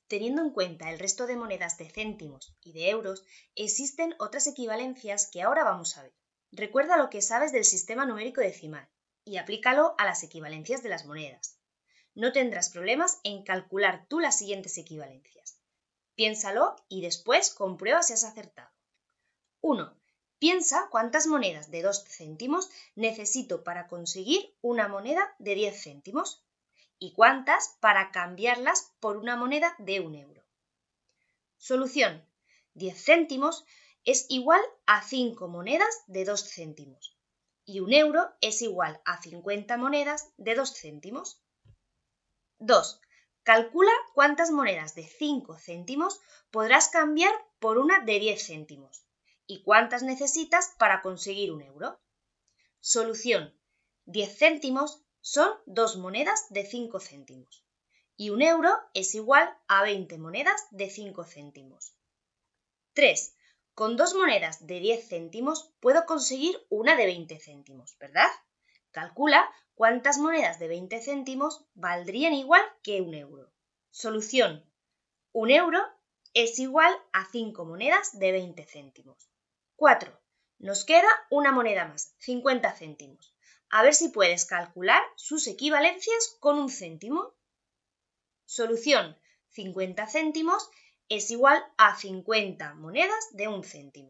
Teniendo en cuenta el resto de monedas de céntimos y de euros, existen otras equivalencias que ahora vamos a ver. Recuerda lo que sabes del sistema numérico decimal y aplícalo a las equivalencias de las monedas. No tendrás problemas en calcular tú las siguientes equivalencias. Piénsalo y después comprueba si has acertado. 1. Piensa cuántas monedas de 2 céntimos necesito para conseguir una moneda de 10 céntimos y cuántas para cambiarlas por una moneda de 1 euro. Solución. 10 céntimos es igual a 5 monedas de 2 céntimos y 1 euro es igual a 50 monedas de 2 céntimos. 2. Calcula cuántas monedas de 5 céntimos podrás cambiar por una de 10 céntimos y cuántas necesitas para conseguir 1 euro. Solución. 10 céntimos son 2 monedas de 5 céntimos y 1 euro es igual a 20 monedas de 5 céntimos. 3. Con 2 monedas de 10 céntimos puedo conseguir una de 20 céntimos, ¿verdad? Calcula cuántas monedas de 20 céntimos valdrían igual que 1 euro. Solución. 1 euro es igual a 5 monedas de 20 céntimos. 4. Nos queda una moneda más, 50 céntimos. A ver si puedes calcular sus equivalencias con 1 céntimo. Solución. 50 céntimos es igual a 50 monedas de 1 céntimo.